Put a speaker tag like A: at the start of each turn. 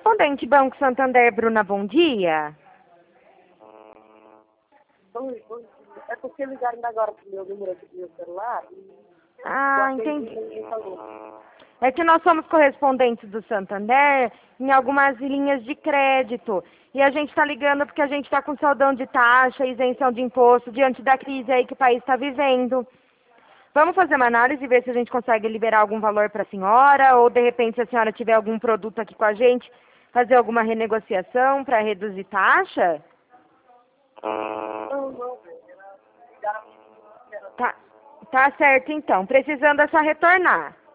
A: correspondente Banco Santander, Bruna, bom dia.
B: Bom, é porque ligaram agora pro meu número aqui do meu celular e
A: Ah,
B: eu atendi
A: entendi.
B: e ninguém falou.
A: É que nós somos correspondentes do Santander em algumas linhas de crédito. E a gente está ligando porque a gente está com saldão de taxa, isenção de imposto, diante da crise aí que o país está vivendo. Vamos fazer uma análise e ver se a gente consegue liberar algum valor para a senhora, ou de repente, se a senhora tiver algum produto aqui com a gente, fazer alguma renegociação para reduzir taxa?
B: Não.
A: Tá, tá certo então. Precisando é só retornar.